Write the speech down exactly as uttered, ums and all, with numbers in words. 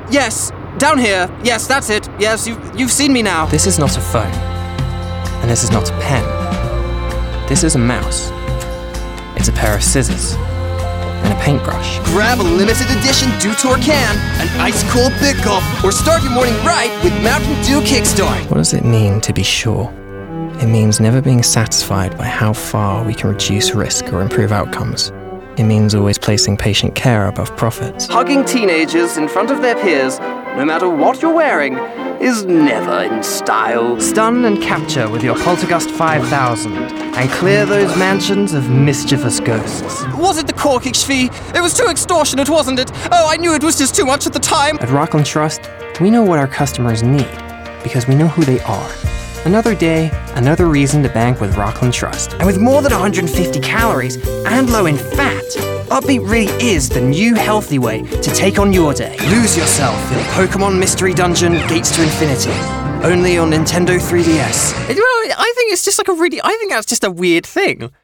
Yes, down here. Yes, that's it. Yes, you've, you've seen me now. This is not a phone. And this is not a pen. This is a mouse. It's a pair of scissors. And a paintbrush. Grab a limited edition Dew Tour can, an ice-cold Big Gulp, or start your morning right with Mountain Dew Kickstart. What does it mean to be sure? It means never being satisfied by how far we can reduce risk or improve outcomes. It means always placing patient care above profits. Hugging teenagers in front of their peers, no matter what you're wearing, is never in style. Stun and capture with your Poltergust five thousand, and clear those mansions of mischievous ghosts. Was it the corkage fee? It was too extortionate, wasn't it? Oh, I knew it was just too much at the time. At Rockland Trust, we know what our customers need, because we know who they are. Another day, another reason to bank with Rockland Trust. And with more than one hundred fifty calories and low in fat, Upbeat really is the new healthy way to take on your day. Lose yourself in Pokemon Mystery Dungeon Gates to Infinity. Only on Nintendo three D S. Well, I think it's just like a really, I think that's just a weird thing.